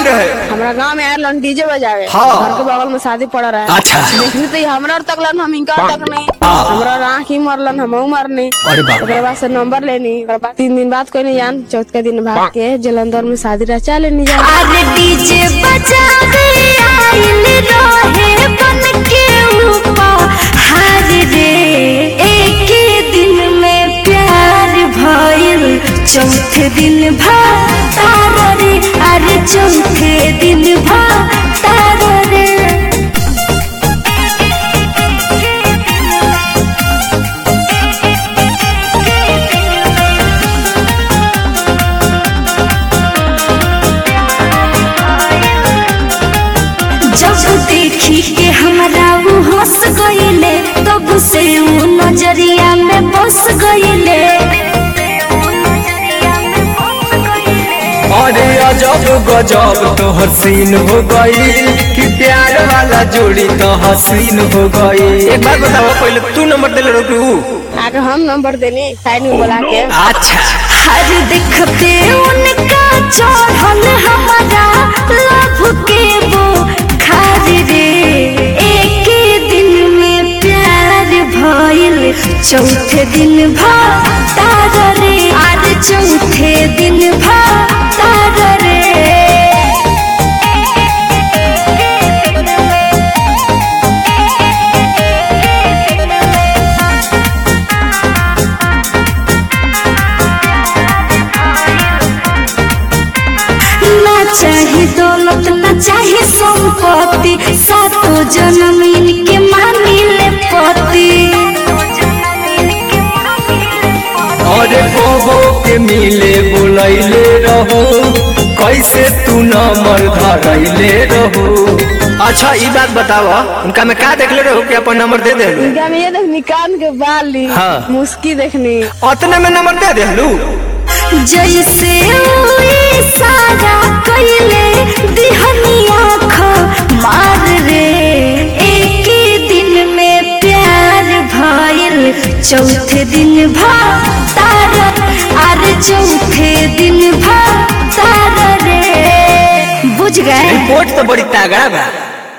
रहे? हमारा गांव में आयल डीजे बजावे। हाँ। घर के बगल में शादी पड़ रहा है। अच्छा। देखनी तो हमरा तक लन हम इनका तक नहीं। हमरा आँख ही मरलन हम मरनी। अरे बाप। ओकरे बाद से नंबर लेनी। 3 दिन बाद कोई नहीं जान, चौथे दिन भाग के जलंधर में शादी रचा लेनी जान। अरे डीजे बजावे आइल रहे बन के ऊपर हार रे। एक दिन में प्यार भइल, चौथे दिन भातार रे। अरे चौथे दिन भातार रे। जब देखी के हमरा वो हंस गईले, तब से वो नजरिया में बस गईले। अरे अजब गजब तो हसीन हो गई कि प्यार वाला जोड़ी तो हसीन हो गई। एक बात बताओ, पहले तू नंबर दे रहे हो? आगे हम नंबर देनी साइड में बोला के। अच्छा। हर देखते उनका चढ़ल हमारा लव के वो खार रे। एक दिन में प्यार भइल, चौथे दिन भातार रे। आज चौथे दिन भातार रे। ना चाहे दौलत ना चाहे संपत्ति, सातो जन्म इनके मानिले पति। अरे बोबो के मिले बुलैले रहो, कैसे तू नंबर धरैले रहो? अच्छा ये बात बताओ, उनका में का देखले रहो कि अपन नंबर दे देलू? इनका में ये देखनी कान के बाली। हाँ। मुस्की देखनी। उतने में नंबर दे देलू? जैसे सारा कैले दिहनी आँख मार रे। एक दिन में प्यार भइल, चौथे दिन भातार। अरे चौथे दिन भातार रे। बुझ गए? रिपोर्ट तो बड़ी तगड़ा बा।